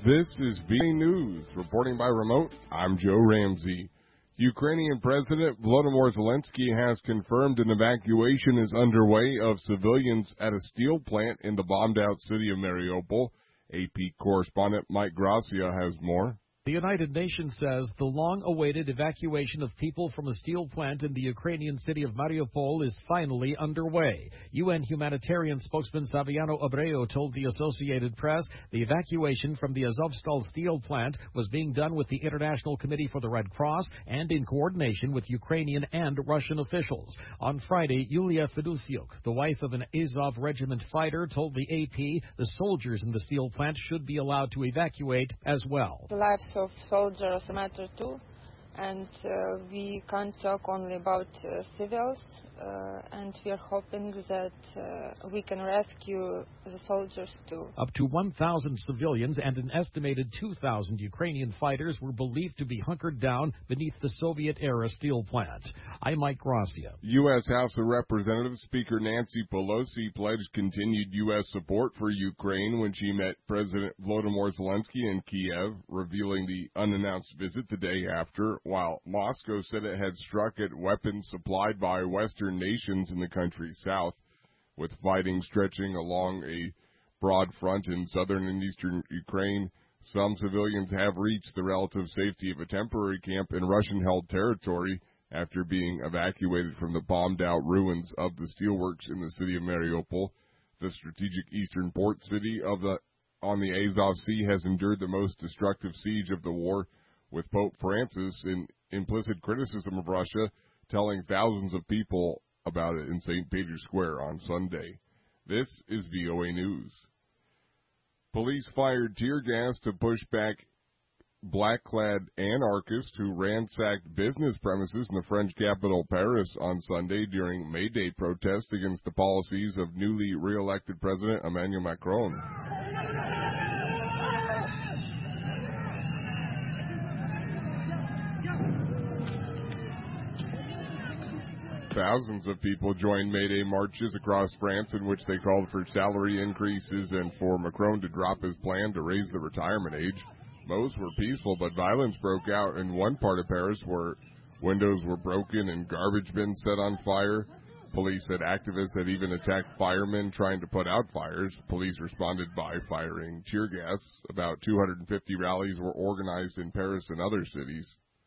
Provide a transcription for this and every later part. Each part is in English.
This is VOA News. Reporting by remote, I'm Joe Ramsey. Ukrainian President Volodymyr Zelensky has confirmed an evacuation is underway of civilians at a steel plant in the bombed-out city of Mariupol. AP correspondent Mike Gracia has more. The United Nations says the long-awaited evacuation of people from a steel plant in the Ukrainian city of Mariupol is finally underway. UN humanitarian spokesman Saviano Abreu told the Associated Press the evacuation from the Azovstal steel plant was being done with the International Committee for the Red Cross and in coordination with Ukrainian and Russian officials. On Friday, Yulia Fedusyuk, the wife of an Azov regiment fighter, told the AP the soldiers in the steel plant should be allowed to evacuate as well. The lives of soldiers matter too, and we can't talk only about civils, and we are hoping that we can rescue the soldiers too. Up to 1,000 civilians and an estimated 2,000 Ukrainian fighters were believed to be hunkered down beneath the Soviet-era steel plant. I'm Mike Gracia. U.S. House of Representatives Speaker Nancy Pelosi pledged continued U.S. support for Ukraine when she met President Volodymyr Zelensky in Kiev, revealing the unannounced visit the day after, while Moscow said it had struck at weapons supplied by Western nations in the country's south, with fighting stretching along a broad front in southern and eastern Ukraine. Some civilians have reached the relative safety of a temporary camp in Russian-held territory after being evacuated from the bombed-out ruins of the steelworks in the city of Mariupol. The strategic eastern port city on the Azov Sea has endured the most destructive siege of the war, with Pope Francis, in implicit criticism of Russia, telling thousands of people about it in St. Peter's Square on Sunday. This is VOA News. Police fired tear gas to push back black-clad anarchists who ransacked business premises in the French capital Paris on Sunday during May Day protests against the policies of newly re-elected President Emmanuel Macron. Thousands of people joined May Day marches across France in which they called for salary increases and for Macron to drop his plan to raise the retirement age. Most were peaceful, but violence broke out in one part of Paris where windows were broken and garbage bins set on fire. Police said activists had even attacked firemen trying to put out fires. Police responded by firing tear gas. About 250 rallies were organized in Paris and other cities.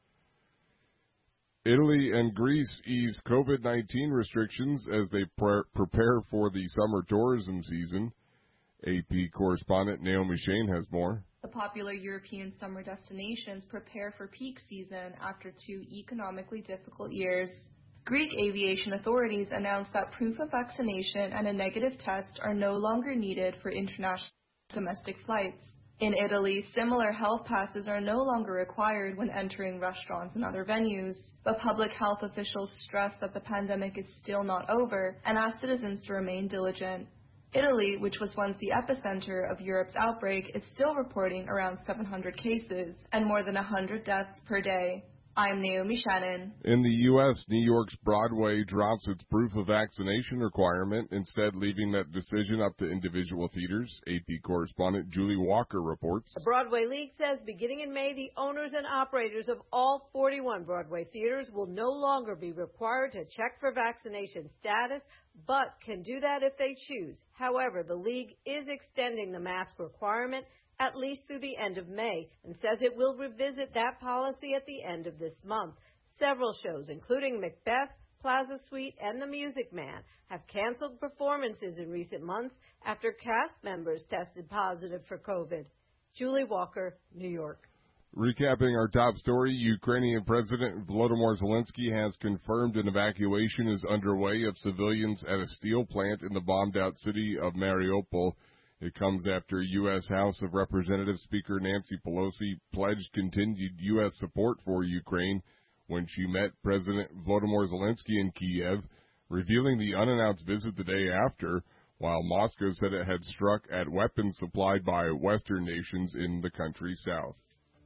Italy and Greece ease COVID-19 restrictions as they prepare for the summer tourism season. AP correspondent Naomi Shane has more. The popular European summer destinations prepare for peak season after 2 economically difficult years. Greek aviation authorities announced that proof of vaccination and a negative test are no longer needed for international domestic flights. In Italy, similar health passes are no longer required when entering restaurants and other venues, but public health officials stress that the pandemic is still not over and ask citizens to remain diligent. Italy, which was once the epicenter of Europe's outbreak, is still reporting around 700 cases and more than 100 deaths per day. I'm Naomi Shannon. In the U.S., New York's Broadway drops its proof of vaccination requirement, instead leaving that decision up to individual theaters. AP correspondent Julie Walker reports. The Broadway League says beginning in May, the owners and operators of all 41 Broadway theaters will no longer be required to check for vaccination status, but can do that if they choose. However, the league is extending the mask requirement at least through the end of May, and says it will revisit that policy at the end of this month. Several shows, including Macbeth, Plaza Suite, and The Music Man, have canceled performances in recent months after cast members tested positive for COVID. Julie Walker, New York. Recapping our top story, Ukrainian President Volodymyr Zelensky has confirmed an evacuation is underway of civilians at a steel plant in the bombed-out city of Mariupol. It comes after U.S. House of Representatives Speaker Nancy Pelosi pledged continued U.S. support for Ukraine when she met President Volodymyr Zelensky in Kiev, revealing the unannounced visit the day after, while Moscow said it had struck at weapons supplied by Western nations in the country's south.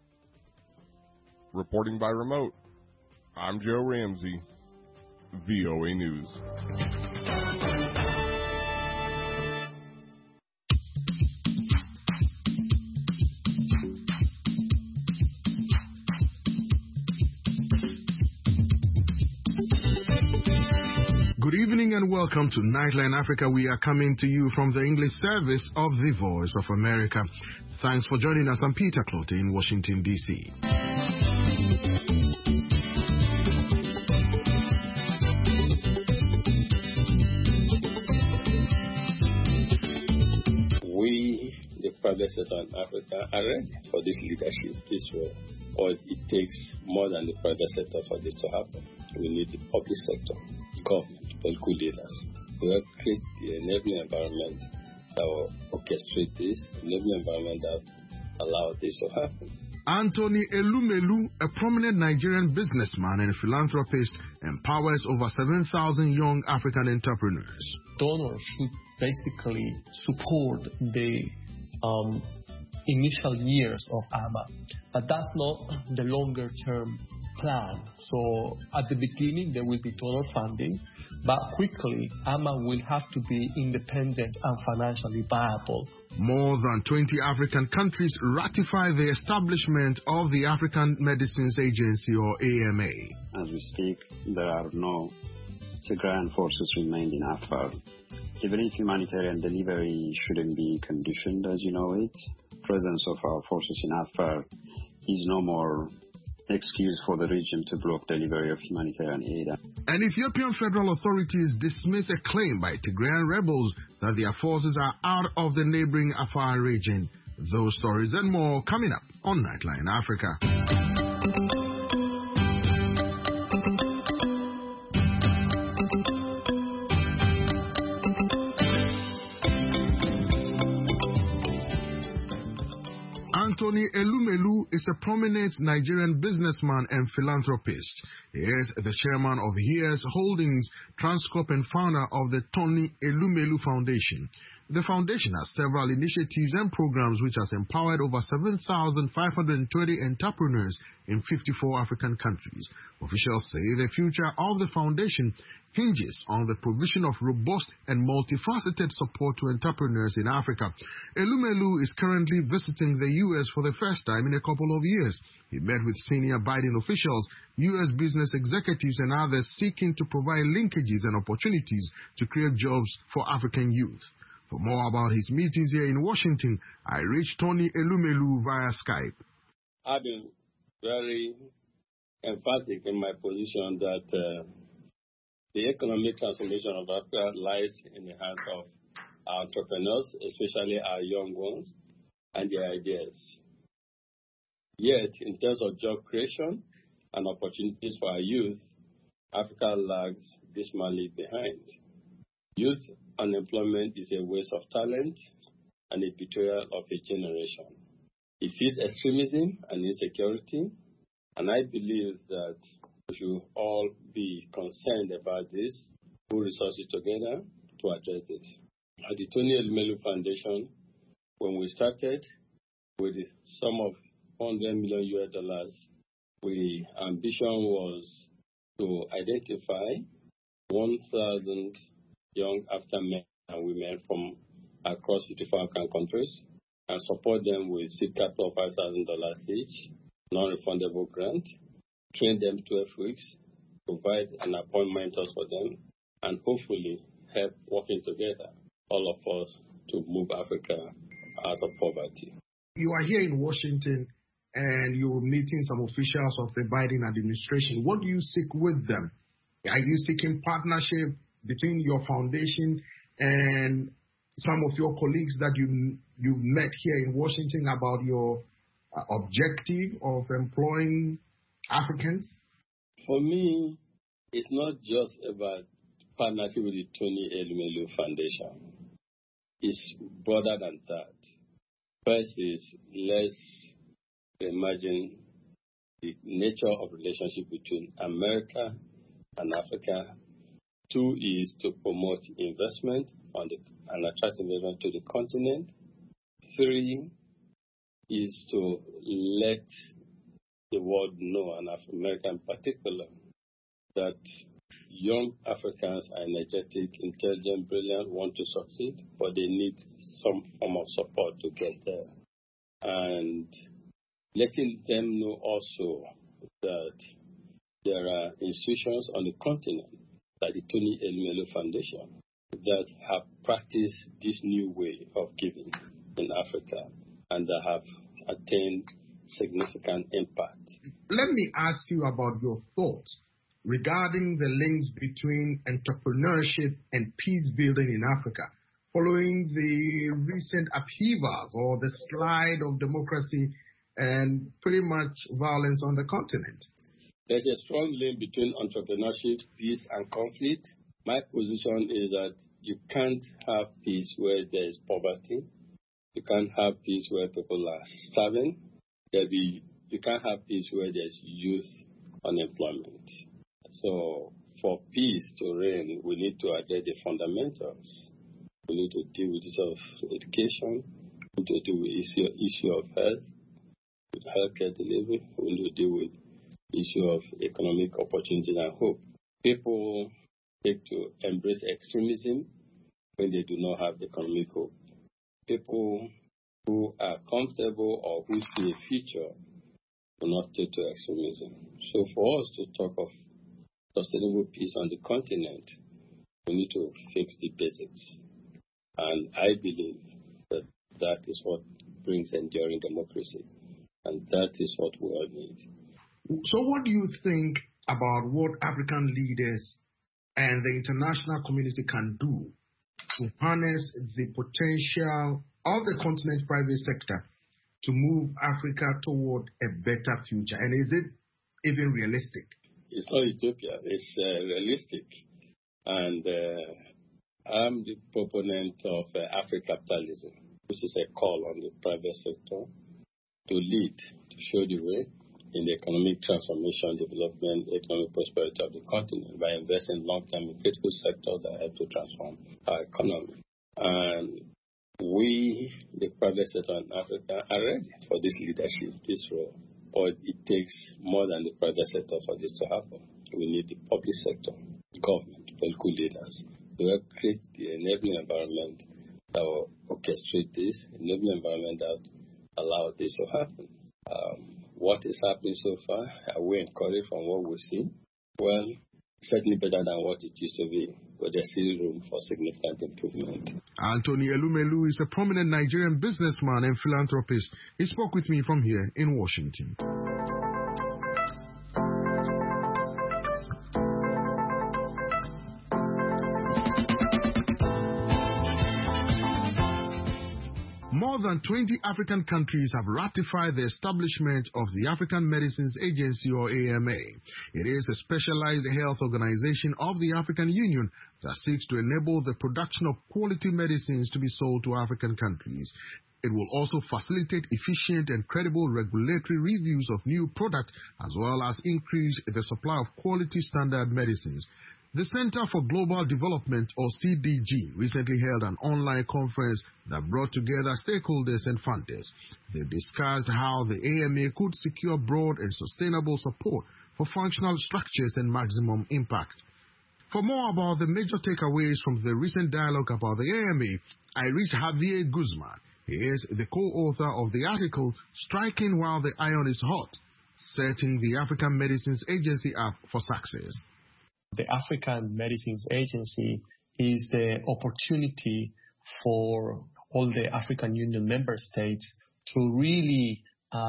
Reporting by remote, I'm Joe Ramsey, VOA News. Good evening and welcome to Nightline Africa. We are coming to you from the English service of the Voice of America. Thanks for joining us. I'm Peter Clote in Washington, D.C. We, the private sector in Africa, are ready for this leadership this way. Or it takes more than the private sector for this to happen. We need the public sector, government, political leaders. We will create the enabling environment that will orchestrate this, enabling environment that allow this to happen. Anthony Elumelu, a prominent Nigerian businessman and philanthropist, empowers over 7,000 young African entrepreneurs. Donors should basically support the initial years of AMA, but that's not the longer-term plan. So at the beginning, there will be donor funding, but quickly, AMA will have to be independent and financially viable. More than 20 African countries ratify the establishment of the African Medicines Agency, or AMA. As we speak, there are no Tigrayan forces remained in Afar. Even if humanitarian delivery shouldn't be conditioned as you know it, presence of our forces in Afar is no more excuse for the region to block delivery of humanitarian aid. And Ethiopian federal authorities dismiss a claim by Tigrayan rebels that their forces are out of the neighboring Afar region. Those stories and more coming up on Nightline Africa. Anthony Elumelu is a prominent Nigerian businessman and philanthropist. He is the chairman of HERES Holdings, Transcorp, and founder of the Tony Elumelu Foundation. The foundation has several initiatives and programs which has empowered over 7,520 entrepreneurs in 54 African countries. Officials say the future of the foundation hinges on the provision of robust and multifaceted support to entrepreneurs in Africa. Elumelu is currently visiting the U.S. for the first time in a couple of years. He met with senior Biden officials, U.S. business executives, and others seeking to provide linkages and opportunities to create jobs for African youth. For more about his meetings here in Washington, I reached Tony Elumelu via Skype. I've been very emphatic in my position that the economic transformation of Africa lies in the hands of our entrepreneurs, especially our young ones, and their ideas. Yet, in terms of job creation and opportunities for our youth, Africa lags dismally behind. Youth unemployment is a waste of talent and a betrayal of a generation. It feeds extremism and insecurity, and I believe that we should all be concerned about this, put resources together to address it. At the Tony Elumelu Foundation, when we started with the sum of $100 million, the ambition was to identify 1,000 young African men and women from across 54 African countries and support them with seed capital of $5,000 each, non-refundable grant, train them 12 weeks, provide an appointment for them, and hopefully help working together, all of us, to move Africa out of poverty. You are here in Washington and you're meeting some officials of the Biden administration. What do you seek with them? Are you seeking partnership between your foundation and some of your colleagues that you met here in Washington about your objective of employing Africans? For me, it's not just about partnership with the Tony Elumelu Foundation. It's broader than that. First is, let's imagine the nature of relationship between America and Africa. 2 is to promote investment and attract investment to the continent. 3 is to let the world know, and America in particular, that young Africans are energetic, intelligent, brilliant, want to succeed, but they need some form of support to get there. And letting them know also that there are institutions on the continent like the Tony Elumelu Foundation, that have practiced this new way of giving in Africa and that have attained significant impact. Let me ask you about your thoughts regarding the links between entrepreneurship and peace building in Africa, following the recent upheavals or the slide of democracy and pretty much violence on the continent. There's a strong link between entrepreneurship, peace, and conflict. My position is that you can't have peace where there is poverty. You can't have peace where people are starving. You can't have peace where there's youth unemployment. So for peace to reign, we need to address the fundamentals. We need to deal with issue of education. We need to deal with issue of health, with healthcare delivery. We need to deal with issue of economic opportunities and hope. People take to embrace extremism when they do not have economic hope. People who are comfortable or who see a future will not take to extremism. So for us to talk of sustainable peace on the continent, we need to fix the basics. And I believe that that is what brings enduring democracy. And that is what we all need. So what do you think about what African leaders and the international community can do to harness the potential of the continent's private sector to move Africa toward a better future? And is it even realistic? It's not utopia. It's realistic. And I'm the proponent of Afro-capitalism, which is a call on the private sector to lead, to show the way in the economic transformation, development, economic prosperity of the continent by investing long-term in critical sectors that help to transform our economy. And we, the private sector in Africa, are ready for this leadership, this role. But it takes more than the private sector for this to happen. We need the public sector, government, political leaders, to help create the enabling environment that will orchestrate this, enabling environment that will allow this to happen. What is happening so far? Are we encouraged from what we've seen? Well, certainly better than what it used to be, but there's still room for significant improvement. Anthony Elumelu is a prominent Nigerian businessman and philanthropist. He spoke with me from here in Washington. More than 20 African countries have ratified the establishment of the African Medicines Agency, or AMA. It is a specialized health organization of the African Union that seeks to enable the production of quality medicines to be sold to African countries. It will also facilitate efficient and credible regulatory reviews of new products, as well as increase the supply of quality standard medicines. The Center for Global Development, or CDG, recently held an online conference that brought together stakeholders and funders. They discussed how the AMA could secure broad and sustainable support for functional structures and maximum impact. For more about the major takeaways from the recent dialogue about the AMA, I reached Javier Guzman. He is the co-author of the article, Striking While the Iron is Hot, Setting the African Medicines Agency Up for Success. The African Medicines Agency is the opportunity for all the African Union member states to really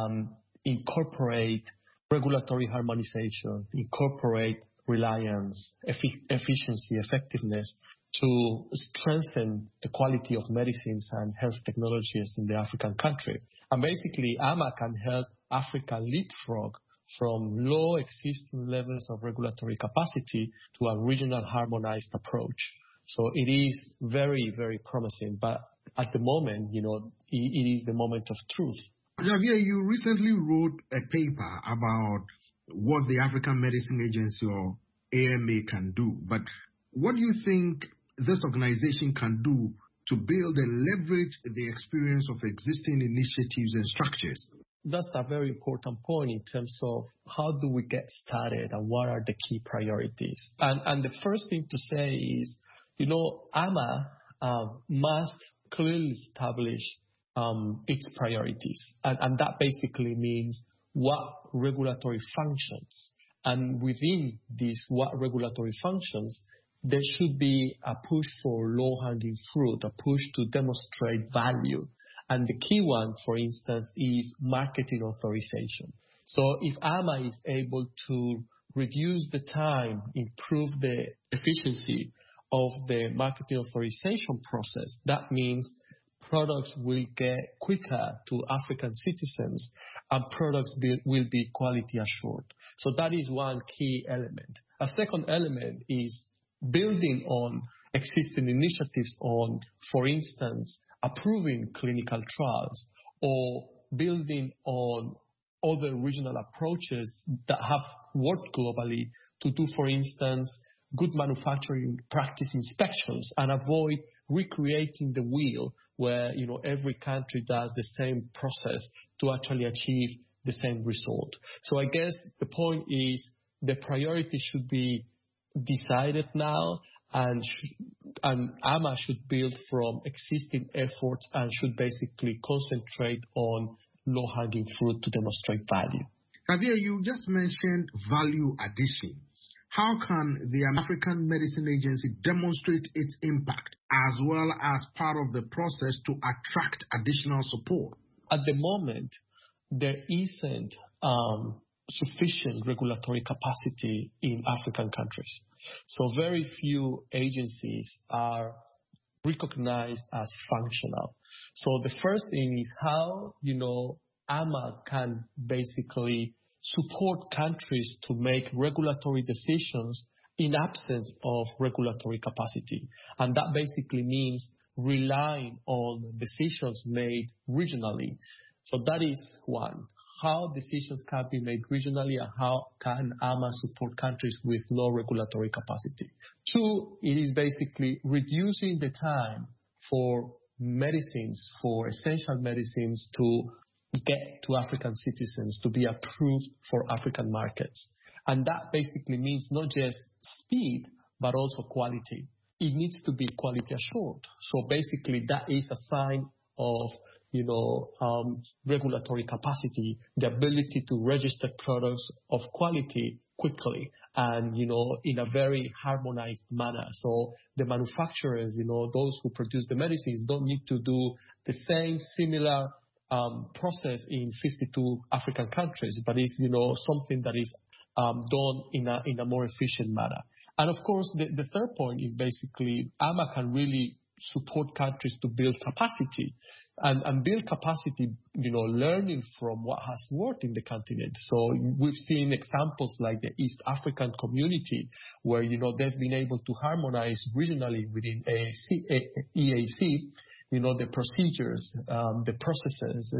incorporate regulatory harmonization, incorporate reliance, efficiency, effectiveness to strengthen the quality of medicines and health technologies in the African country. And basically, AMA can help Africa leapfrog from low existing levels of regulatory capacity to a regional harmonized approach. So it is very, very promising. But at the moment, it is the moment of truth. Javier, you recently wrote a paper about what the African Medicine Agency, or AMA, can do. But what do you think this organization can do to build and leverage the experience of existing initiatives and structures? That's a very important point in terms of how do we get started and what are the key priorities. And the first thing to say is, AMA must clearly establish its priorities. And that basically means what regulatory functions. And within these what regulatory functions, there should be a push for low-hanging fruit, a push to demonstrate value. And the key one, for instance, is marketing authorization. So if AMA is able to reduce the time, improve the efficiency of the marketing authorization process, that means products will get quicker to African citizens and products will be quality assured. So that is one key element. A second element is building on existing initiatives on, for instance, approving clinical trials or building on other regional approaches that have worked globally to do, for instance, good manufacturing practice inspections and avoid recreating the wheel where, every country does the same process to actually achieve the same result. So I guess the point is the priority should be decided now, and AMA should build from existing efforts and should basically concentrate on low-hanging fruit to demonstrate value. Javier, you just mentioned value addition. How can the African Medicine Agency demonstrate its impact as well as part of the process to attract additional support? At the moment, there isn't sufficient regulatory capacity in African countries. So very few agencies are recognized as functional. So the first thing is how, AMA can basically support countries to make regulatory decisions in absence of regulatory capacity. And that basically means relying on decisions made regionally. So that is one. How decisions can be made regionally and how can AMA support countries with low regulatory capacity. Two, it is basically reducing the time for medicines, for essential medicines to get to African citizens, to be approved for African markets. And that basically means not just speed, but also quality. It needs to be quality assured. So basically that is a sign of regulatory capacity, the ability to register products of quality quickly and, in a very harmonized manner. So the manufacturers, those who produce the medicines don't need to do the same similar process in 52 African countries, but it's, something that is done in a more efficient manner. And of course, the third point is basically AMA can really support countries to build capacity and build capacity, learning from what has worked in the continent. So we've seen examples like the East African community where, they've been able to harmonize regionally within EAC, the procedures, the processes,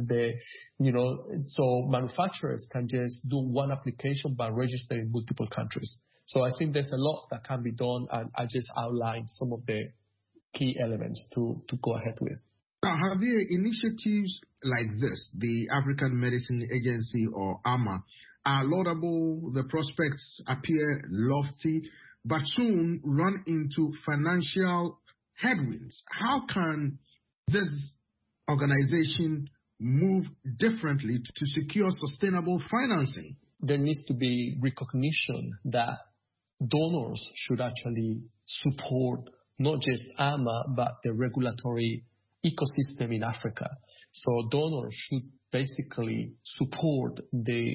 so manufacturers can just do one application but register in multiple countries. So I think there's a lot that can be done, and I just outlined some of the key elements to go ahead with. Now, Javier, initiatives like this, the African Medicine Agency or AMA, are laudable, the prospects appear lofty, but soon run into financial headwinds. How can this organization move differently to secure sustainable financing? There needs to be recognition that donors should actually support not just AMA, but the regulatory ecosystem in Africa. So donors should basically support the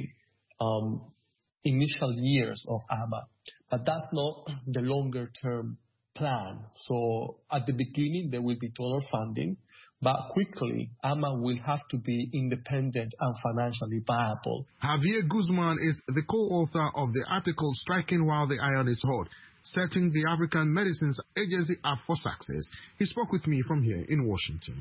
initial years of AMA, but that's not the longer term plan. So at the beginning, there will be donor funding, but quickly, AMA will have to be independent and financially viable. Javier Guzman is the co-author of the article Striking While the Iron is Hot, Setting the African Medicines Agency Up for Success. He spoke with me from here in Washington.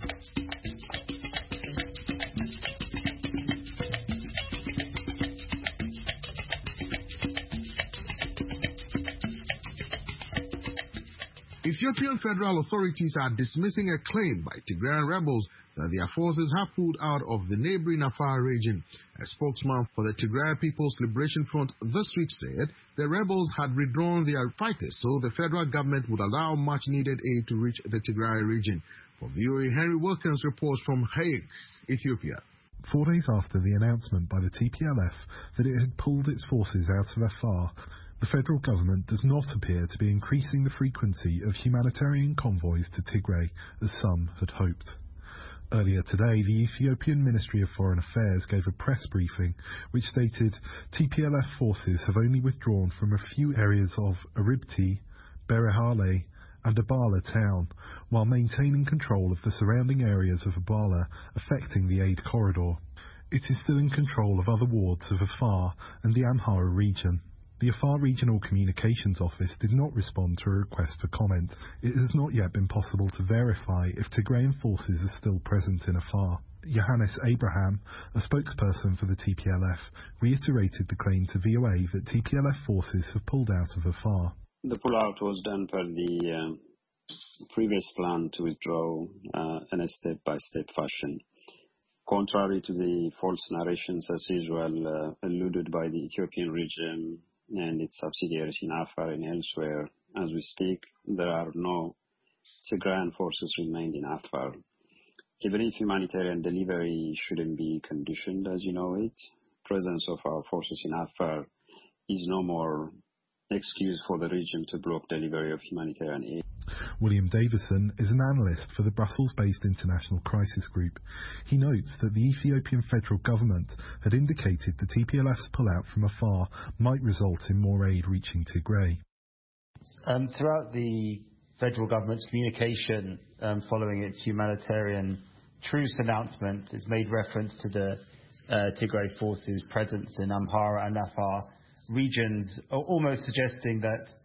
Ethiopian federal authorities are dismissing a claim by Tigrayan rebels that their forces have pulled out of the neighboring Afar region. A spokesman for the Tigray People's Liberation Front this week said the rebels had withdrawn their fighters so the federal government would allow much-needed aid to reach the Tigray region. For VOA, Henry Wilkins reports from Hague, Ethiopia. 4 days after the announcement by the TPLF that it had pulled its forces out of Afar, The federal government does not appear to be increasing the frequency of humanitarian convoys to Tigray, as some had hoped. Earlier today, the Ethiopian Ministry of Foreign Affairs gave a press briefing which stated TPLF forces have only withdrawn from a few areas of Aribti, Berehale and Abala town, while maintaining control of the surrounding areas of Abala, affecting the aid corridor. It is still in control of other wards of Afar and the Amhara region. The Afar Regional Communications Office did not respond to a request for comment. It has not yet been possible to verify if Tigrayan forces are still present in Afar. Johannes Abraham, a spokesperson for the TPLF, reiterated the claim to VOA that TPLF forces have pulled out of Afar. The pullout was done per the previous plan to withdraw in a step-by-step fashion. Contrary to the false narrations as usual alluded by the Ethiopian region and its subsidiaries in Afar and elsewhere, as we speak, there are no Tigrayan forces remained in Afar. Even if humanitarian delivery shouldn't be conditioned as you know it, presence of our forces in Afar is no more excuse for the region to block delivery of humanitarian aid. William Davison is an analyst for the Brussels-based International Crisis Group. He notes that the Ethiopian federal government had indicated the TPLF's pullout from Afar might result in more aid reaching Tigray. Throughout the federal government's communication following its humanitarian truce announcement, it's made reference to the Tigray forces' presence in Amhara and Afar regions, almost suggesting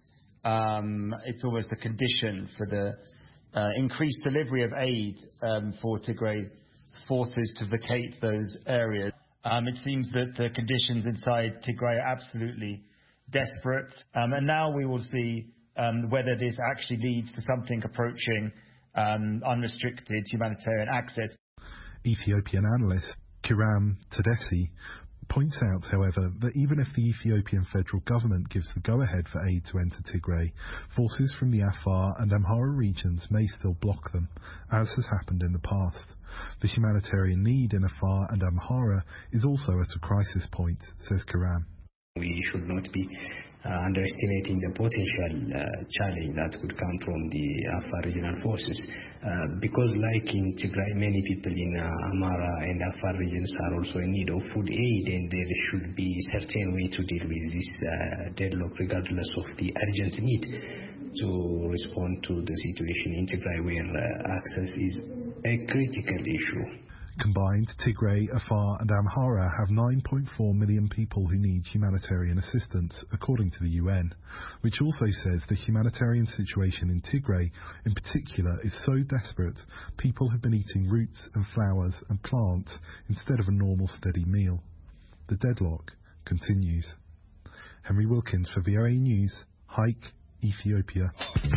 that it's almost a condition for the increased delivery of aid for Tigray forces to vacate those areas. It seems that the conditions inside Tigray are absolutely desperate, and now we will see whether this actually leads to something approaching unrestricted humanitarian access. Ethiopian analyst Kiram Tedesi points out, however, that even if the Ethiopian federal government gives the go-ahead for aid to enter Tigray, forces from the Afar and Amhara regions may still block them, as has happened in the past. The humanitarian need in Afar and Amhara is also at a crisis point, says Kiram. We should not be underestimating the potential challenge that could come from the Afar regional forces. Because like in Tigray, many people in Amhara and Afar regions are also in need of food aid, and there should be a certain way to deal with this deadlock regardless of the urgent need to respond to the situation in Tigray where access is a critical issue. Combined, Tigray, Afar and Amhara have 9.4 million people who need humanitarian assistance, according to the UN, which also says the humanitarian situation in Tigray, in particular, is so desperate, people have been eating roots and flowers and plants instead of a normal steady meal. The deadlock continues. Henry Wilkins for VOA News, Haik, Ethiopia.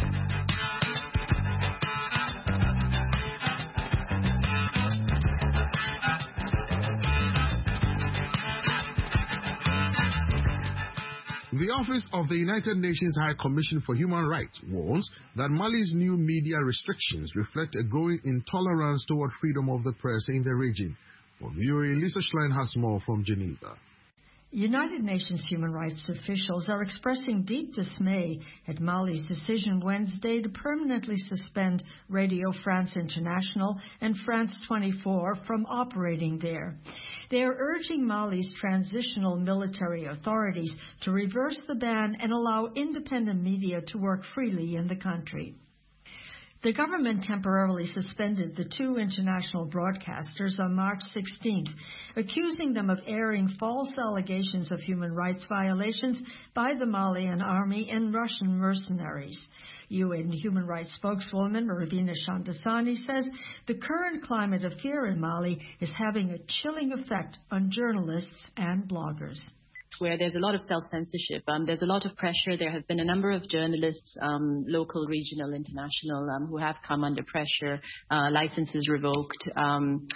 The Office of the United Nations High Commission for Human Rights warns that Mali's new media restrictions reflect a growing intolerance toward freedom of the press in the region. For VOA, Lisa Schlein has more from Geneva. United Nations human rights officials are expressing deep dismay at Mali's decision Wednesday to permanently suspend Radio France International and France 24 from operating there. They are urging Mali's transitional military authorities to reverse the ban and allow independent media to work freely in the country. The government temporarily suspended the two international broadcasters on March 16th, accusing them of airing false allegations of human rights violations by the Malian army and Russian mercenaries. UN human rights spokeswoman Ravina Shamdasani says the current climate of fear in Mali is having a chilling effect on journalists and bloggers. Where there's a lot of self-censorship. There's a lot of pressure. There have been a number of journalists, local, regional, international, who have come under pressure, licenses revoked.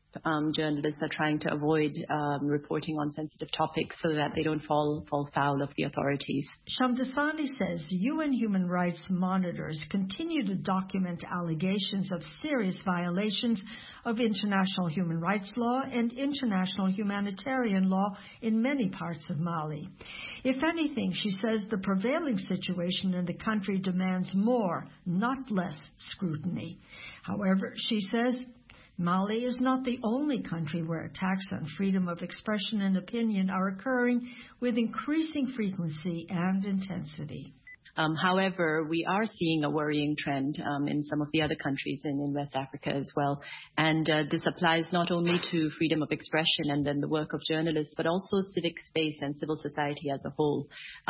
journalists are trying to avoid reporting on sensitive topics so that they don't fall foul of the authorities. Shamdasani says UN human rights monitors continue to document allegations of serious violations of international human rights law and international humanitarian law in many parts of Mali. If anything, she says the prevailing situation in the country demands more, not less, scrutiny. However, she says Mali is not the only country where attacks on freedom of expression and opinion are occurring with increasing frequency and intensity. However, we are seeing a worrying trend in some of the other countries in West Africa as well. And this applies not only to freedom of expression and then the work of journalists, but also civic space and civil society as a whole.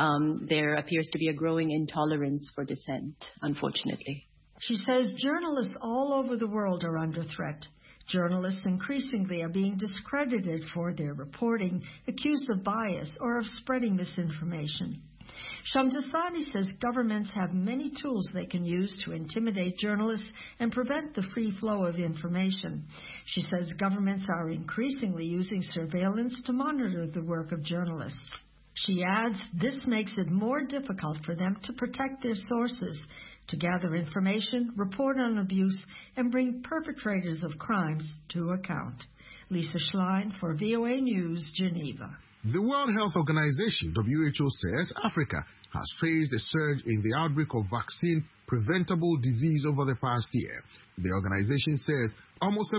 There appears to be a growing intolerance for dissent, unfortunately. She says journalists all over the world are under threat. Journalists increasingly are being discredited for their reporting, accused of bias or of spreading misinformation. Shamdasani says governments have many tools they can use to intimidate journalists and prevent the free flow of information. She says governments are increasingly using surveillance to monitor the work of journalists. She adds this makes it more difficult for them to protect their sources, to gather information, report on abuse, and bring perpetrators of crimes to account. Lisa Schlein for VOA News, Geneva. The World Health Organization, WHO, says Africa has faced a surge in the outbreak of vaccine-preventable disease over the past year. The organization says almost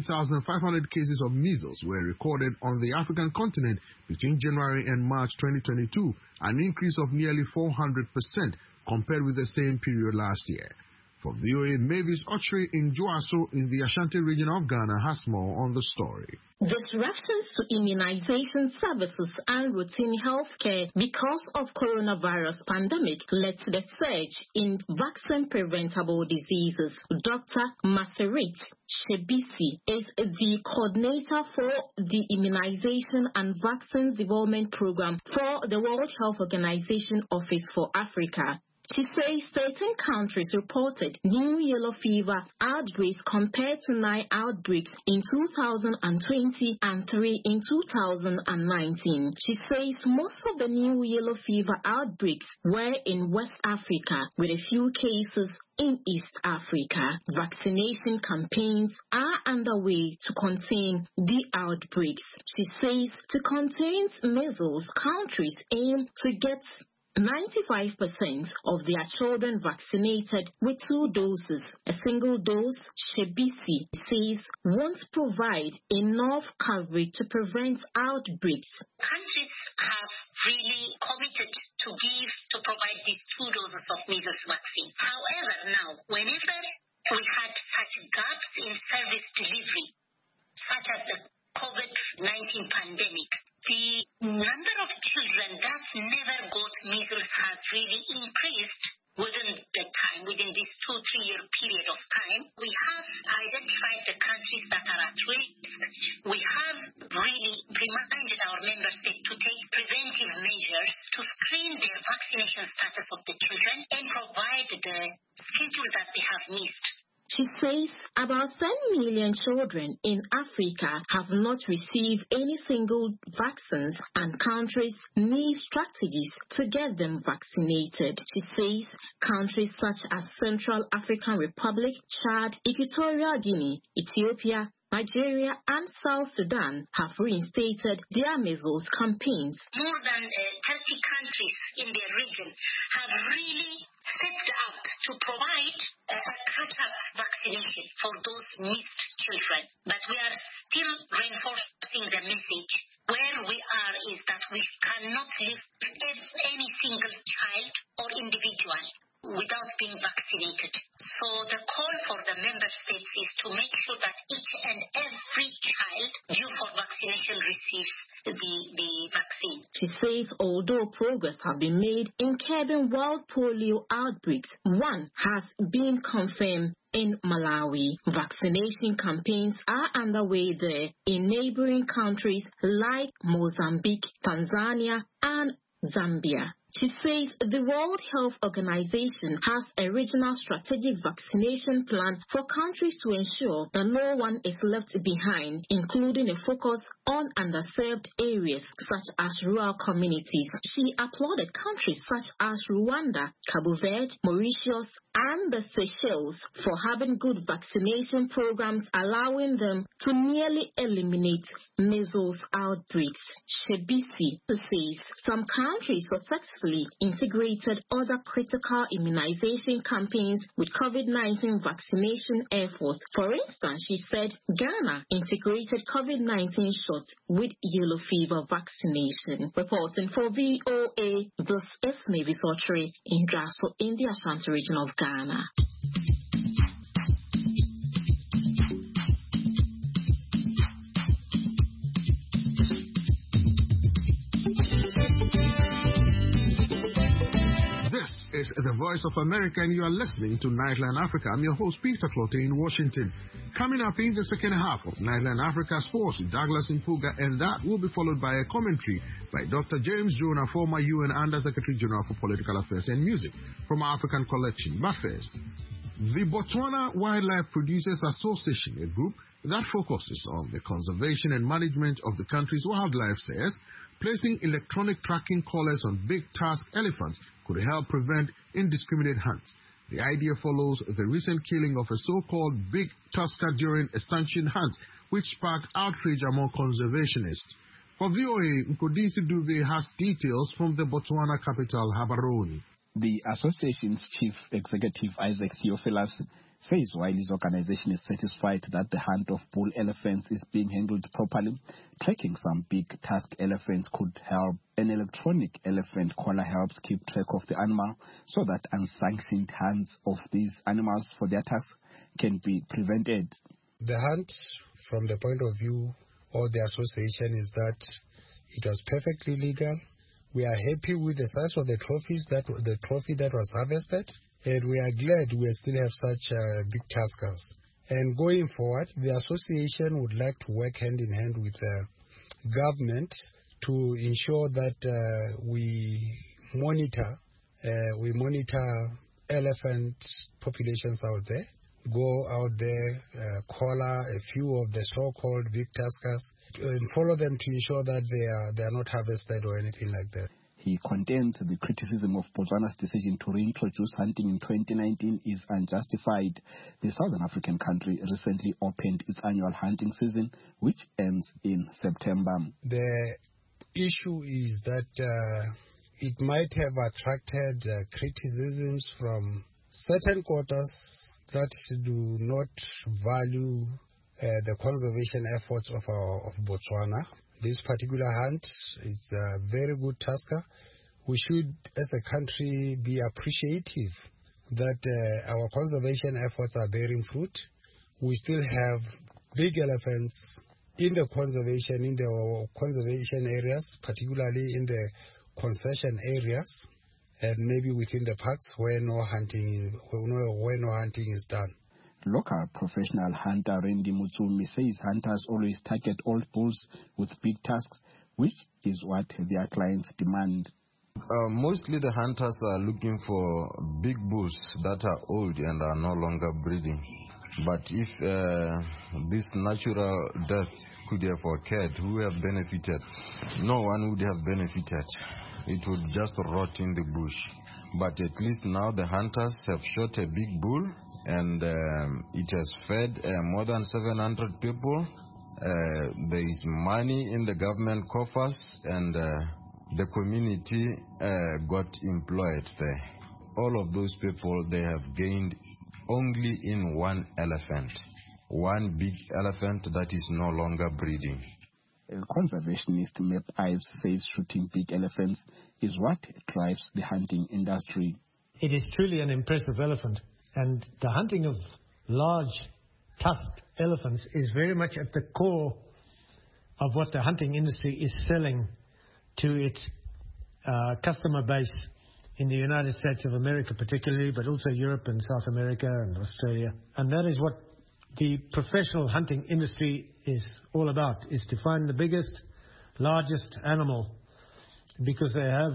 17,500 cases of measles were recorded on the African continent between January and March 2022, an increase of nearly 400% compared with the same period last year. For VOA, Mavis Ochre in Joaso in the Ashanti region of Ghana has more on the story. Disruptions to immunization services and routine health care because of coronavirus pandemic led to the surge in vaccine-preventable diseases. Dr. Maserit Shebisi is the coordinator for the Immunization and Vaccines Development Program for the World Health Organization Office for Africa. She says 13 countries reported new yellow fever outbreaks compared to 9 outbreaks in 2020 and 3 in 2019. She says most of the new yellow fever outbreaks were in West Africa, with a few cases in East Africa. Vaccination campaigns are underway to contain the outbreaks. She says to contain measles, countries aim to get 95% of their children vaccinated with 2 doses. A single dose, Shebisi says, won't provide enough coverage to prevent outbreaks. Countries have really committed to provide these 2 doses of measles vaccine. However, now, whenever we had such gaps in service delivery, such as the COVID-19 pandemic, the number of children that never got measles has really increased within this 2-3 year period of time. We have identified the countries that are at risk. We have really reminded our member states to take preventive measures to screen their vaccination status of the children and provide the schedule that they have missed. She says about 10 million children in Africa have not received any single vaccines and countries need strategies to get them vaccinated. She says countries such as Central African Republic, Chad, Equatorial Guinea, Ethiopia, Nigeria and South Sudan have reinstated their measles campaigns. More than 30 countries in their region have really stepped up to provide a catch-up vaccination for those missed children. But we are still reinforcing the message. Where we are is that we cannot leave any single child or individual without being vaccinated. So the call for the member states is to make sure that each and every child due for vaccination receives the vaccine. She says although progress has been made in curbing wild polio outbreaks, one has been confirmed in Malawi. Vaccination campaigns are underway there in neighboring countries like Mozambique, Tanzania, and Zambia. She says the World Health Organization has a regional strategic vaccination plan for countries to ensure that no one is left behind, including a focus on underserved areas such as rural communities. She applauded countries such as Rwanda, Cabo Verde, Mauritius, and the Seychelles for having good vaccination programs allowing them to nearly eliminate measles outbreaks. Shebisi says some countries successfully integrated other critical immunization campaigns with COVID-19 vaccination efforts. For instance, she said Ghana integrated COVID-19 shots with yellow fever vaccination. Reporting for VOA, this is Mavis Otri in Draso in the Ashanti region of Ghana. This is the Voice of America, and you are listening to Nightline Africa. I'm your host, Peter Clotte in Washington. Coming up in the second half of Nightline Africa Sports with Douglas Mpuga, and that will be followed by a commentary by Dr. James Jonah, former UN Under-Secretary General for Political Affairs and Music from African Collection. But first, the Botswana Wildlife Producers Association, a group that focuses on the conservation and management of the country's wildlife, says placing electronic tracking collars on big tusk elephants could help prevent indiscriminate hunts. The idea follows the recent killing of a so-called big tusker during a sanctioned hunt, which sparked outrage among conservationists. For VOA, Nkodisi Dube has details from the Botswana capital, Gaborone. The association's chief executive, Isaac Theophilus, says while his organization is satisfied that the hunt of bull elephants is being handled properly, tracking some big tusk elephants could help. An electronic elephant collar helps keep track of the animal so that unsanctioned hunts of these animals for their tusks can be prevented. The hunt, from the point of view of the association, is that it was perfectly legal. We are happy with the size of the trophy that was harvested. And we are glad we still have such big tuskers. And going forward, the association would like to work hand in hand with the government to ensure that we monitor elephant populations out there. Go out there, collar a few of the so-called big tuskers, and follow them to ensure that they are not harvested or anything like that. He condemned the criticism of Botswana's decision to reintroduce hunting in 2019 is unjustified. The Southern African country recently opened its annual hunting season, which ends in September. The issue is that it might have attracted criticisms from certain quarters that do not value the conservation efforts of Botswana. This particular hunt is a very good tusker. We should, as a country, be appreciative that our conservation efforts are bearing fruit. We still have big elephants in the conservation areas, particularly in the concession areas, and maybe within the parks where no hunting is done. Local professional hunter Randy Mutsumi says hunters always target old bulls with big tusks, which is what their clients demand. Mostly the hunters are looking for big bulls that are old and are no longer breeding. But if this natural death could have occurred, who would have benefited? No one would have benefited. It would just rot in the bush. But at least now the hunters have shot a big bull, and it has fed more than 700 people. There is money in the government coffers, and the community got employed there. All of those people, they have gained only in one elephant, one big elephant that is no longer breeding. Conservationist Mep Ives says shooting big elephants is what drives the hunting industry. It is truly an impressive elephant. And the hunting of large tusked elephants is very much at the core of what the hunting industry is selling to its customer base in the United States of America particularly, but also Europe and South America and Australia. And that is what the professional hunting industry is all about, is to find the biggest, largest animal, because they have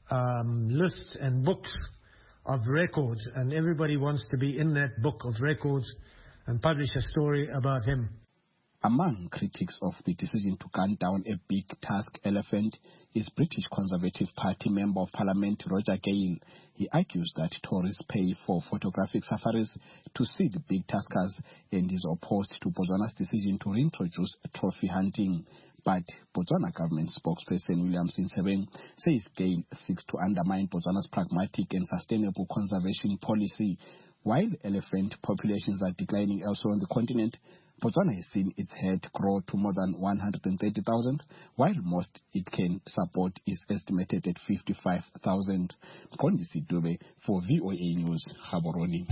list and books of records, and everybody wants to be in that book of records and publish a story about him. Among critics of the decision to gun down a big tusk elephant is British Conservative Party Member of Parliament Roger Gale. He argues that tourists pay for photographic safaris to see the big tuskers and is opposed to Botswana's decision to reintroduce trophy hunting. But Botswana government spokesperson William Sinsebeng says Gale seeks to undermine Botswana's pragmatic and sustainable conservation policy. While elephant populations are declining elsewhere on the continent, Botswana has seen its herd grow to more than 130,000, while most it can support is estimated at 55,000. Kondisi Dube for VOA News, Gaborone.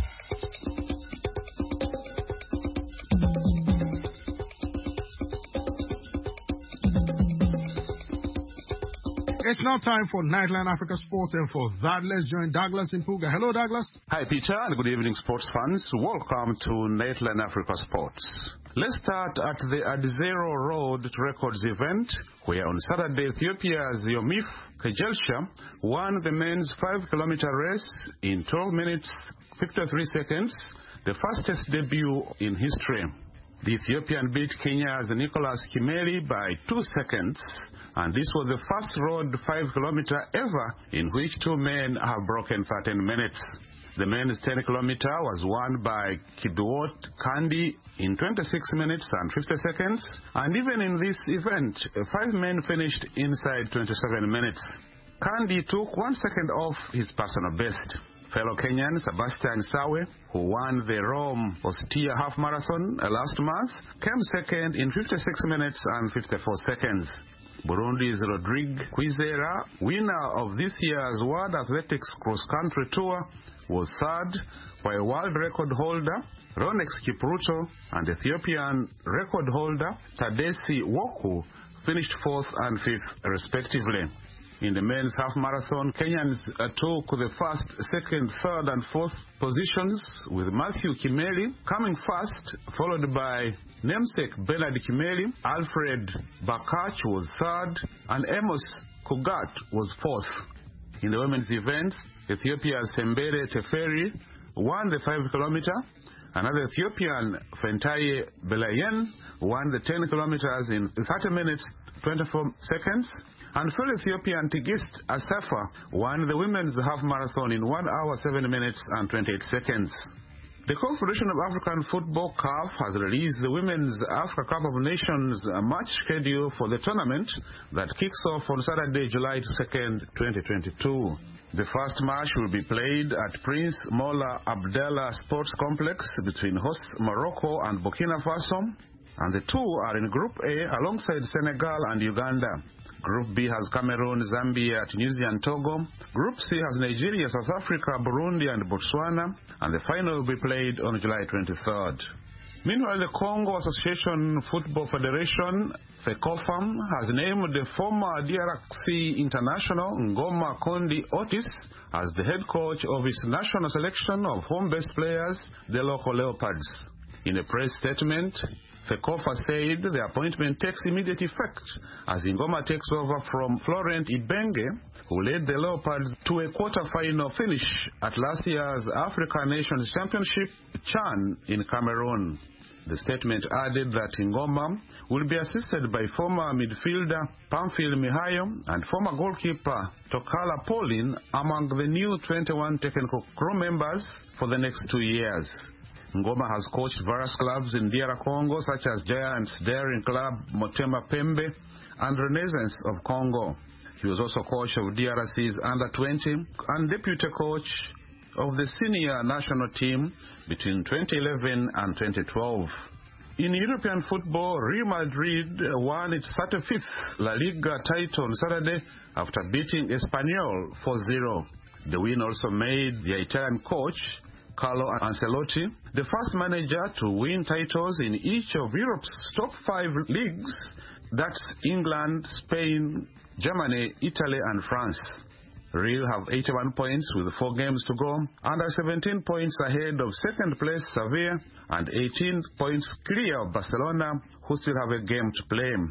It's now time for Nightline Africa Sports, and for that, let's join Douglas Mpuga. Hello, Douglas. Hi, Peter, and good evening, sports fans. Welcome to Nightline Africa Sports. Let's start at the Adzero Road Records event, where on Saturday, Ethiopia's Yomif Kejelsha won the men's 5-kilometer race in 12 minutes 53 seconds, the fastest debut in history. The Ethiopian beat Kenya's Nicholas Kimeli by 2 seconds, and this was the first road 5-kilometer ever in which two men have broken 13 minutes. The men's 10-kilometer was won by Kibiwot Kandi in 26 minutes and 50 seconds, and even in this event, 5 men finished inside 27 minutes. Kandi took 1 second off his personal best. Fellow Kenyan Sebastian Sawe, who won the Rome Ostia Half Marathon last month, came second in 56 minutes and 54 seconds. Burundi's Rodrigue Kwizera, winner of this year's World Athletics Cross-Country Tour, was third, while world record holder Ronex Kipruto and Ethiopian record holder Tadesi Woku finished 4th and 5th respectively. In the men's half marathon, Kenyans took the 1st, 2nd, 3rd and 4th positions, with Matthew Kimeli coming first, followed by namesake Bernard Kimeli. Alfred Bakach was 3rd, and Amos Kugat was 4th. In the women's event, Ethiopia's Sembere Teferi won the 5-kilometer. Another Ethiopian, Fentaye Belayen, won the 10 kilometers in 30 minutes 24 seconds. And fellow Ethiopian Tigist Asafa won the women's half marathon in 1 hour, 7 minutes and 28 seconds. The Confederation of African Football CAF has released the Women's Africa Cup of Nations match schedule for the tournament that kicks off on Saturday, July 2nd, 2022. The first match will be played at Prince Mola Abdallah Sports Complex between host Morocco and Burkina Faso, and the two are in Group A alongside Senegal and Uganda. Group B has Cameroon, Zambia, Tunisia and Togo. Group C has Nigeria, South Africa, Burundi and Botswana, and the final will be played on July 23rd. Meanwhile, the Congo Association Football Federation, FECOFAM, has named the former DRC international Ngoma Kondi Otis as the head coach of its national selection of home-based players, the local Leopards. In a press statement, FECOFA said the appointment takes immediate effect as Ngoma takes over from Florent Ibenge, who led the Leopards to a quarter-final finish at last year's Africa Nations Championship, CHAN, in Cameroon. The statement added that Ngoma will be assisted by former midfielder Pamphile Mihayo and former goalkeeper Tokala Pauline among the new 21 technical crew members for the next 2 years. Ngoma has coached various clubs in DR Congo, such as Giants Daring Club, Motema Pembe, and Renaissance of Congo. He was also coach of DRC's Under-20 and deputy coach of the senior national team between 2011 and 2012. In European football, Real Madrid won its 35th La Liga title on Saturday after beating Espanyol 4-0. The win also made the Italian coach Carlo Ancelotti the first manager to win titles in each of Europe's top 5 leagues. That's England, Spain, Germany, Italy and France. Real have 81 points with 4 games to go and are 17 points ahead of second place Sevilla and 18 points clear of Barcelona, who still have a game to play.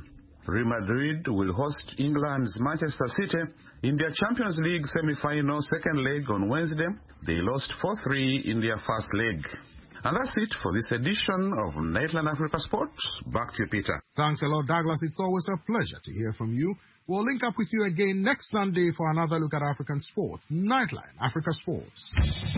Real Madrid will host England's Manchester City in their Champions League semi-final second leg on Wednesday. They lost 4-3 in their first leg. And that's it for this edition of Nightline Africa Sports. Back to you, Peter. Thanks a lot, Douglas. It's always a pleasure to hear from you. We'll link up with you again next Sunday for another look at African sports. Nightline Africa Sports.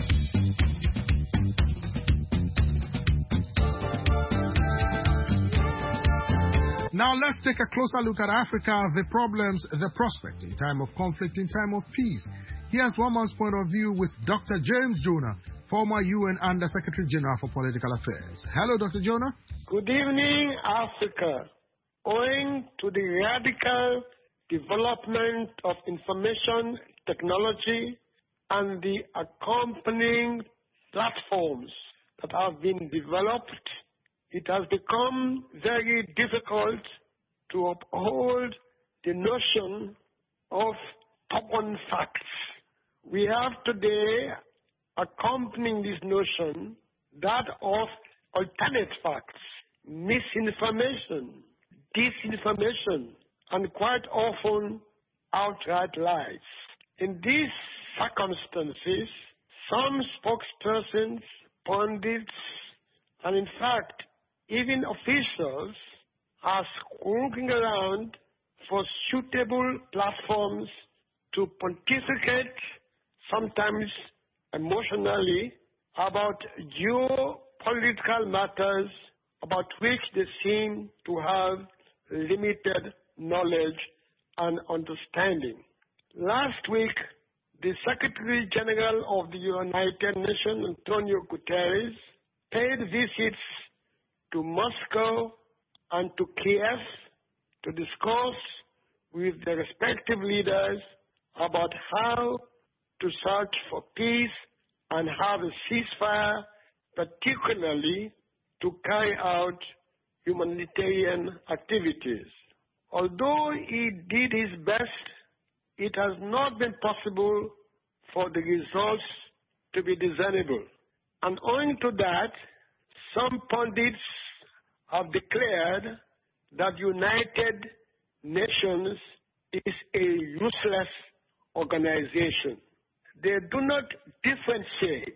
Now let's take a closer look at Africa, the problems, the prospect in time of conflict, in time of peace. Here's one man's point of view with Dr. James Jonah, former UN Under Secretary General for Political Affairs. Hello, Dr. Jonah. Good evening, Africa. Owing to the radical development of information technology and the accompanying platforms that have been developed, it has become very difficult to uphold the notion of common facts. We have today, accompanying this notion, that of alternate facts, misinformation, disinformation, and quite often outright lies. In these circumstances, some spokespersons, pundits, and in fact, even officials are looking around for suitable platforms to pontificate, sometimes emotionally, about geopolitical matters about which they seem to have limited knowledge and understanding. Last week, the Secretary General of the United Nations, Antonio Guterres, paid visits to Moscow and to Kiev to discuss with the respective leaders about how to search for peace and have a ceasefire, particularly to carry out humanitarian activities. Although he did his best, it has not been possible for the results to be discernible. And owing to that, some pundits have declared that United Nations is a useless organization. They do not differentiate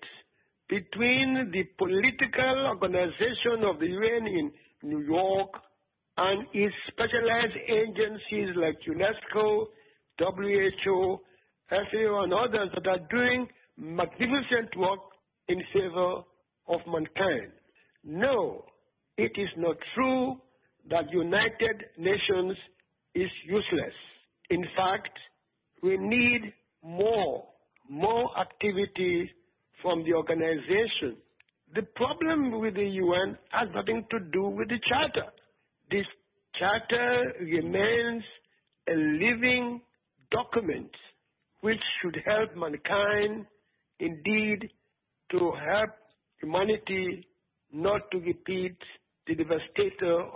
between the political organization of the UN in New York and its specialized agencies like UNESCO, WHO, FAO, and others that are doing magnificent work in favor of mankind. No, it is not true that United Nations is useless. In fact, we need more activity from the organization. The problem with the UN has nothing to do with the Charter. This Charter remains a living document which should help mankind, indeed, to help humanity not to repeat the devastation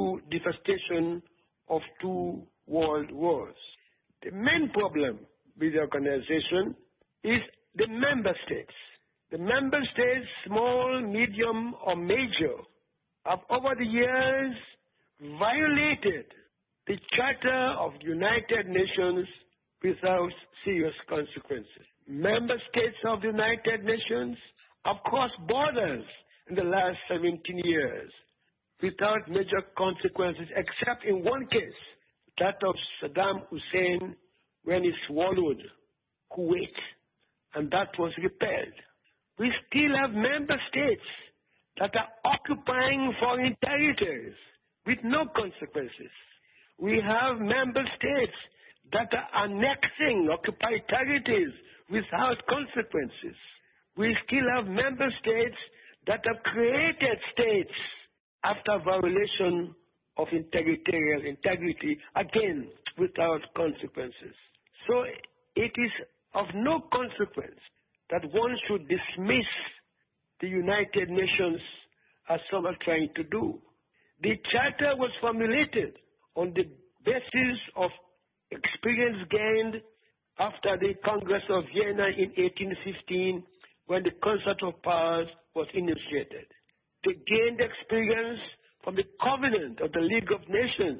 of two world wars. The main problem with the organization is the member states. The member states, small, medium, or major, have over the years violated the Charter of the United Nations without serious consequences. Member states of the United Nations have crossed borders in the last 17 years without major consequences, except in one case, that of Saddam Hussein when he swallowed Kuwait, and that was repelled. We still have member states that are occupying foreign territories with no consequences. We have member states that are annexing occupied territories without consequences. We still have member states that have created states after violation of territorial integrity, again, without consequences. So it is of no consequence that one should dismiss the United Nations as some are trying to do. The Charter was formulated on the basis of experience gained after the Congress of Vienna in 1815, when the Concert of Powers was initiated. They gained experience from the Covenant of the League of Nations,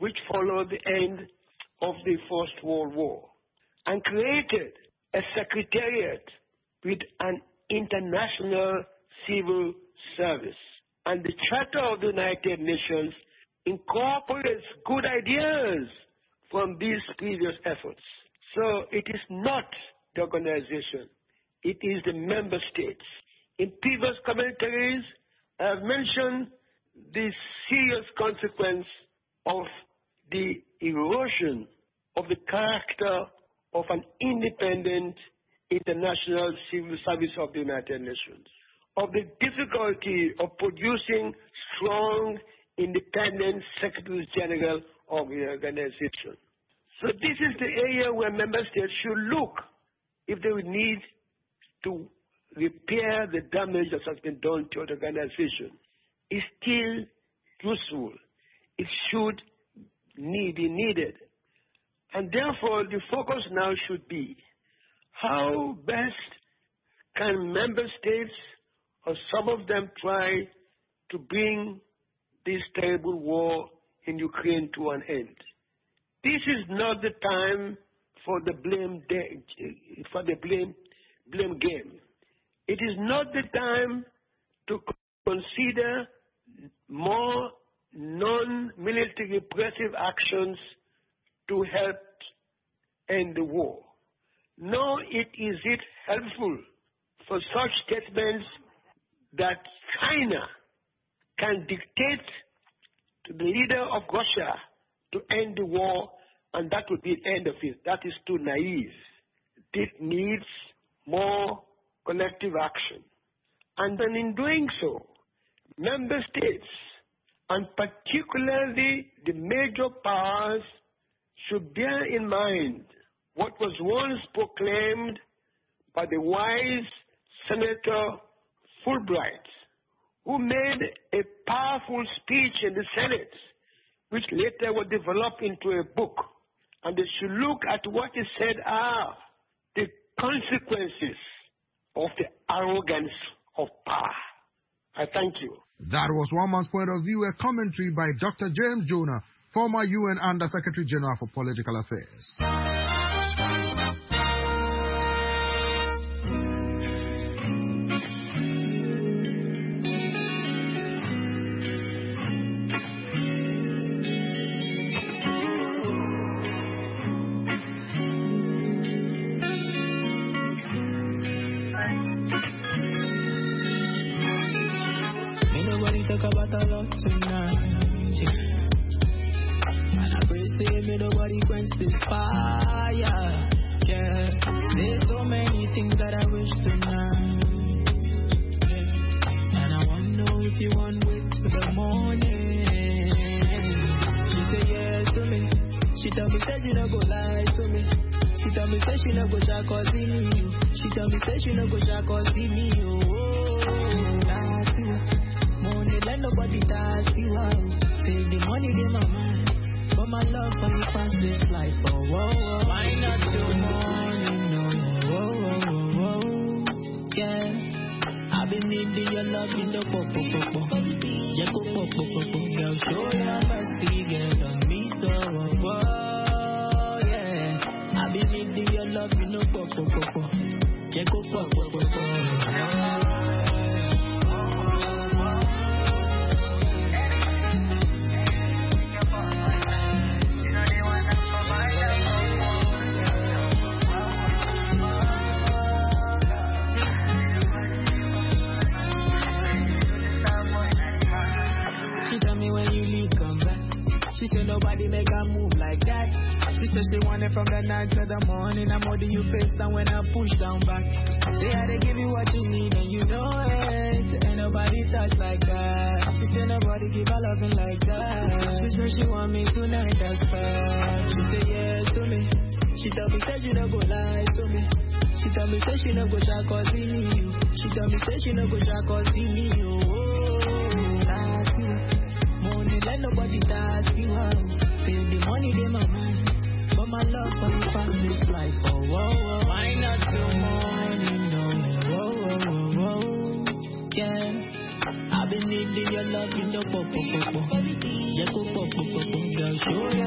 which followed the end of the First World War, and created a secretariat with an international civil service. And the Charter of the United Nations incorporates good ideas from these previous efforts. So it is not the organization, it is the member states. In previous commentaries, I have mentioned the serious consequence of the erosion of the character of an independent international civil service of the United Nations, of the difficulty of producing strong, independent Secretaries General of the organization. So this is the area where member states should look if they would need to repair the damage that has been done to the organization. It's still useful. It should be needed. And therefore, the focus now should be how best can member states or some of them try to bring this terrible war in Ukraine to an end. This is not the time for the blame game. It is not the time to consider more non-military repressive actions to help end the war. Nor is it helpful for such statements that China can dictate to the leader of Russia to end the war, and that would be the end of it. That is too naive. It needs more collective action. And then in doing so, member states, and particularly the major powers, should bear in mind what was once proclaimed by the wise Senator Fulbright, who made a powerful speech in the Senate, which later was developed into a book. And they should look at what he said are the consequences of the arrogance of power. I thank you. That was One Man's Point of View, a commentary by Dr. James Jonah, former UN Under Secretary General for Political Affairs. I've been needing your love in the pop. Girl, show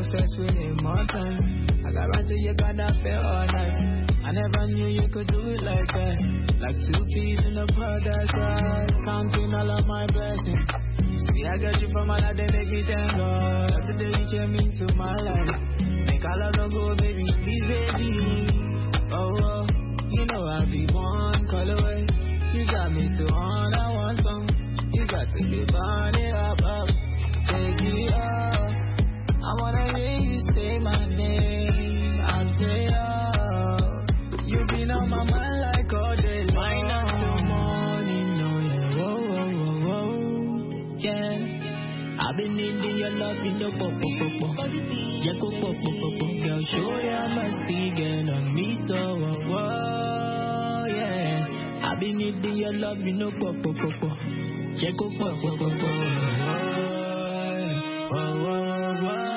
process we need more time. I guarantee you gonna feel all night. I never knew you could do it like that. Like 2 peas in a paradise ride. Counting all of my blessings. See, I got you from all of them, make me thank God. Every day you came into my life. Make all of them go, baby, please, baby. Oh, you know I'll be one call away. You got me to on, I want some. You got to be burning up, up. Take it up. I wanna hear you say my name. I'll stay up. You've been on my mind like all day long. Why not till morning? No, yeah, whoa, whoa, whoa, whoa. Yeah. I've been needing your love in the pop, pop, pop. Yeah, go pop, pop, pop, pop. Girl, show ya mercy again on me, so whoa, whoa, yeah. I've been needing your love in the pop, pop, pop, pop. Yeah, go pop, pop, pop, pop. Whoa, whoa, whoa.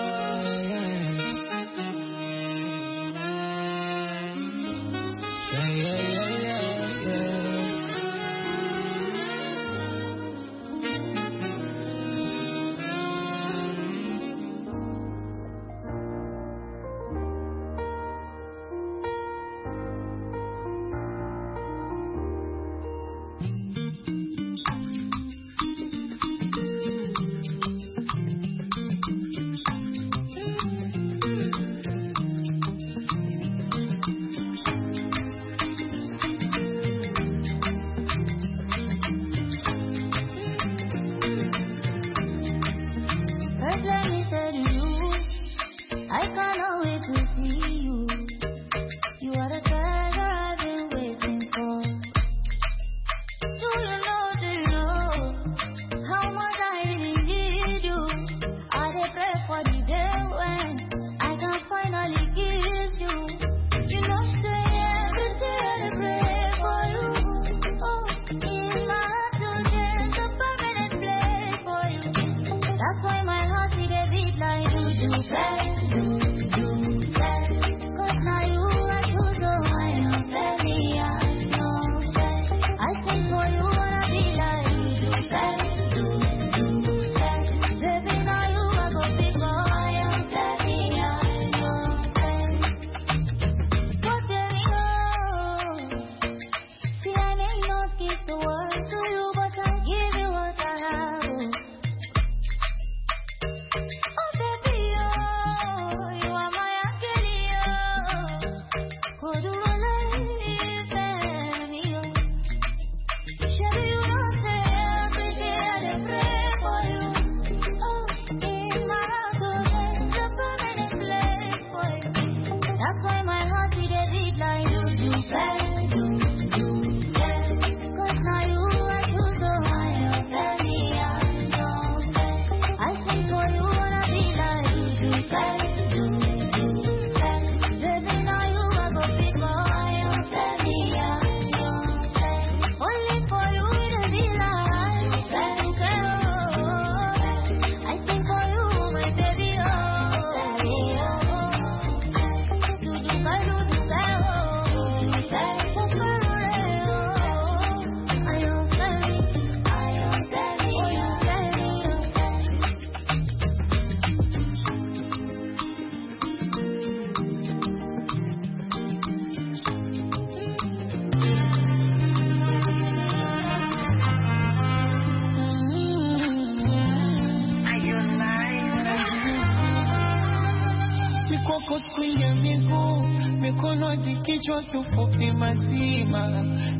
Kichwa kifupi mazima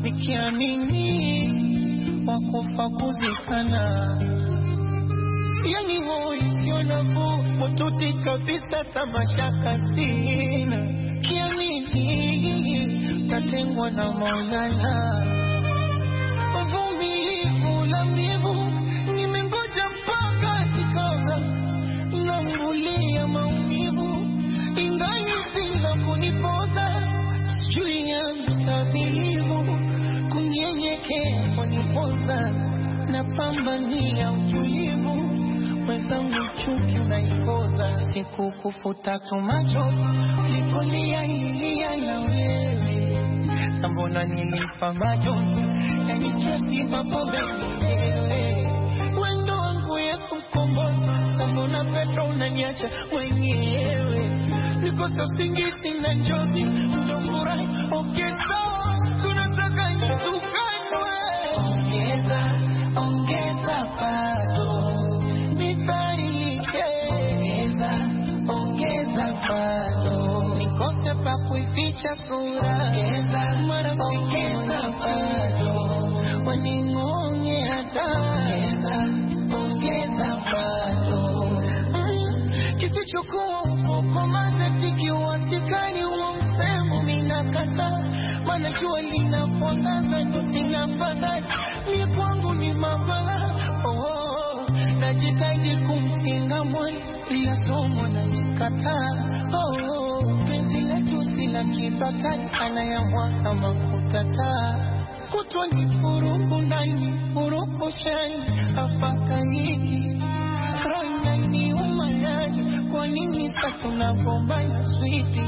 nikiamini wakufa kuzikana, yani hoi sio nafuu mututi kabisa, tamashaka sina kiamini tatengwa na Maulana. Uvumilivu la mbivu nimengoja mpaka nikaona nambulia maumivu ingani sina kunipoza. Jui yangu stabilivu kunyenyekea kunipoza, na pambania utulivu mwenzangu chuki unaikoza. Siku kufuta tumacho likolia ilia na wewe, sambona nilipa majonzi yani kiasi mapombe mwenyewe. Wendo wangu Yesu mkombozi, sambona Petro unaniacha mwenyewe. Nikosa usingizi na njozi ndo furahi. Ongeza, tunataka nitukanwe. Ongeza bado nibadilike. Ongeza bado nikose pa kuificha sura. Ongeza bado waningonye hata. Ongeza bado kisichokuwa uko mazatiki wasikani wa msemo minakata. Mana jua linapongaza ndo sina fadhali. Mie kwangu ni mabala. Najitaji kumsinga mwani ila somo na nikataa. Penzi letu sila kibatani anayamwaka makutata. Kutwa ni furugu ndani furugu shani afaka hiki. Roina ni umayani kwa nini sasa tunagombana switi.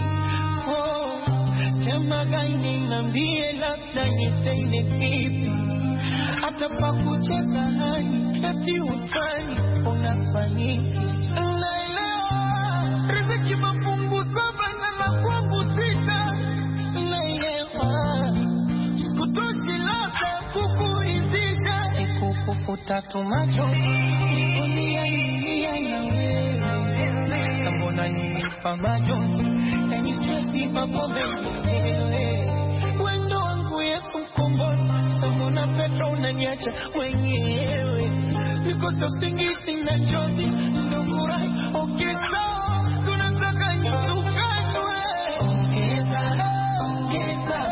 Chama gani nambie labda nitende kipi. Hata pa kucheza hani eti utani unafaniki. Naelewa riziki mafungu 7 na kwangu 6. Naelewa kutoshi labda kukuridhisha. Kukufuta tu macho unia na wewe. Mbona nilipa macho yani stresi papombe mwenyewe. Wendo wangu Yesu mkombozi. Mbona Petro unaniacha mwenyewe. Nikosa usingizi na njozi ndo furahi. Ongeza, tunataka nitukanwe. Ongeza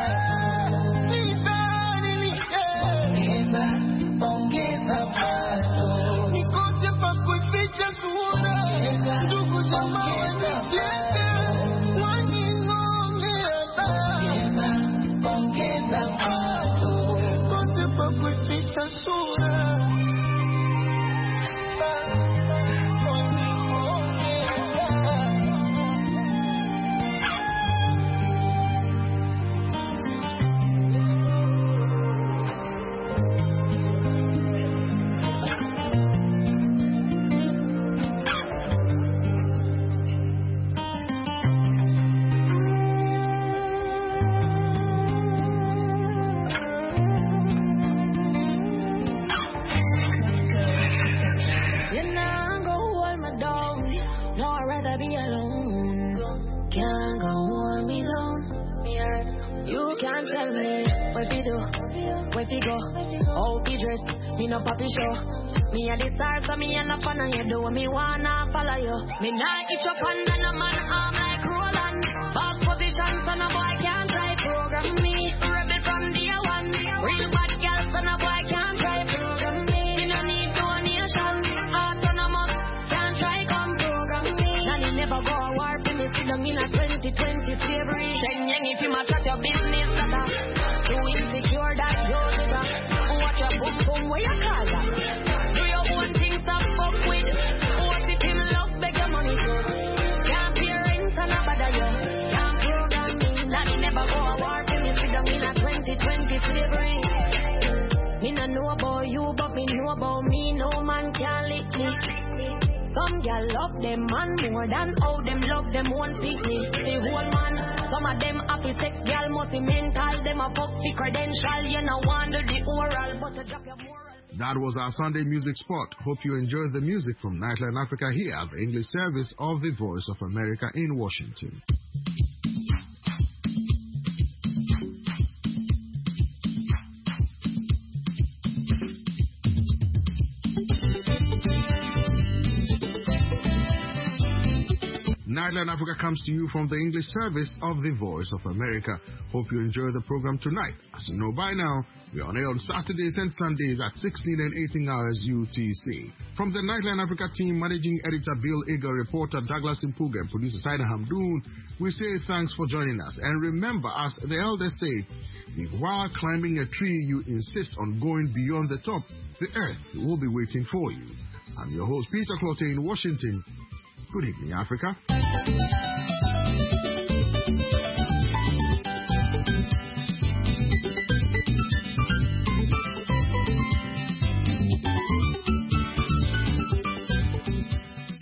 nibadilike. Ongeza bado nikose pa kuificha sura. Ndugu jamaa wanicheke waningonge hata. Ongeza bado nikose pa kuificha sura. Papi show. Me a the stars, so me a no fan of you. Do me wanna follow you. Me not itch up under no man arm like Roland. Boss position, so no boy can't try program me. Rebel from day one. Real bad girl, so no boy can't try program me. Me no need donation. Autonomous, can't try come program me. Nanny never go a war for me. Sit down in a 2020 slavery. Then young if you might track your business, that too insecure that you're watch your boom boom where you call that. Do your own things to fuck with. What if him love beg your money to? Can't pay rent and a bother you. Can't program me. Nanny never go a war for me. Sit down in a 2020 slavery. Me no know about you, but me know about me. No man can lick me. Some girl love them man more than how them love them one pick me. The whole man, some of them happy sex girl must be mental. Them a fuck the credential, you know wonder the oral, but to drop your moral. That was our Sunday music spot. Hope you enjoyed the music from Nightline Africa here at the English service of the Voice of America in Washington. Nightline Africa comes to you from the English service of the Voice of America. Hope you enjoy the program tonight. As you know by now, we are on air on Saturdays and Sundays at 16 and 18 hours UTC. From the Nightline Africa team, Managing Editor Bill Eager, reporter Douglas Impuga, and producer Saida Hamdoon, we say thanks for joining us. And remember, as the elders say, if while climbing a tree you insist on going beyond the top, the earth will be waiting for you. I'm your host, Peter Clotte in Washington. Good evening, Africa.